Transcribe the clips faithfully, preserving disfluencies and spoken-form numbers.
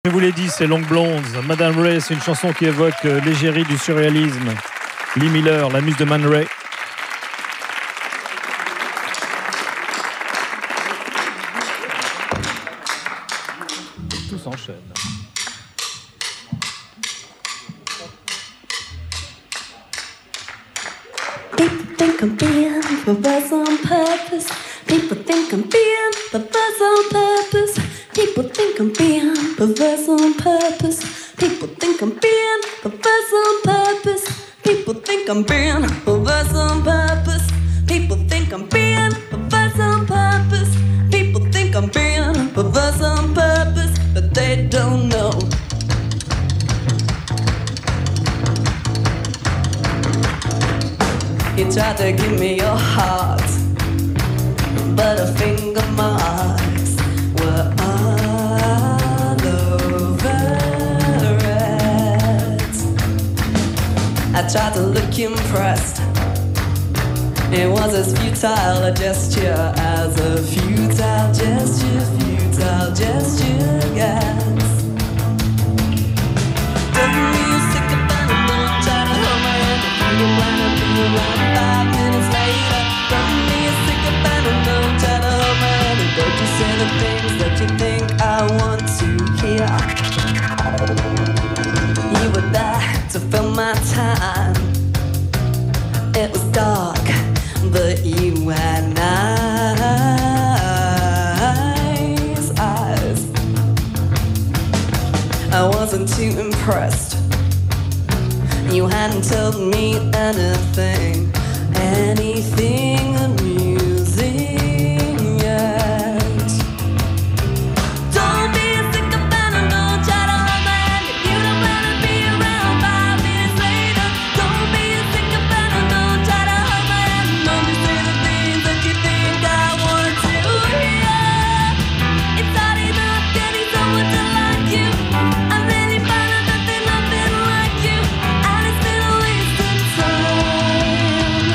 Je vous l'ai dit, c'est Long Blondes. Madame Ray, c'est une chanson qui évoque euh, l'égérie du surréalisme. Lee Miller, la muse de Man Ray. Tout s'enchaîne. People think I'm being perverse on purpose. People think I'm being perverse on purpose. People think I'm being perverse on purpose. People think I'm being perverse on purpose. People think I'm being perverse on purpose. People think I'm being perverse on purpose. People think I'm being perverse on purpose, but they don't know. You tried to give me your heart, but a finger marks were all over it. I tried to look impressed. It was as futile a gesture as a futile gesture, futile gesture gets. Don't be sick about it, don't try to hold my hand. If you don't wanna be around five minutes later, don't be sick about it, don't try to hold my hand. And don't you say the things that you think I want to hear. You were there to fill my time. It was dark, but you had nice eyes. I wasn't too impressed. You hadn't told me anything, anything amusing yet. Don't be a sick about it, don't try to hold my hand. If you don't wanna be around five minutes later, don't be a sick about it, don't try to hold my hand. Don't just say the things that you think I want to hear. It's hard enough getting someone to like you. I really found out that there's nothing like you, and it's been a waste of time.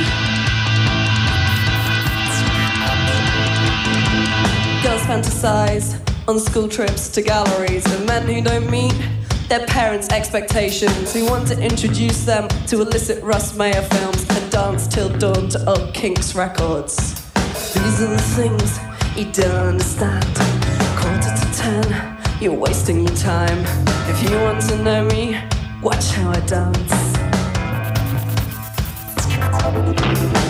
Girls fantasize on school trips to galleries with men who don't meet their parents' expectations, who want to introduce them to illicit Russ Meyer films and dance till dawn to old Kinks records. These are the things you don't understand. Quarter to ten, you're wasting your time. If you want to know me, watch how I dance.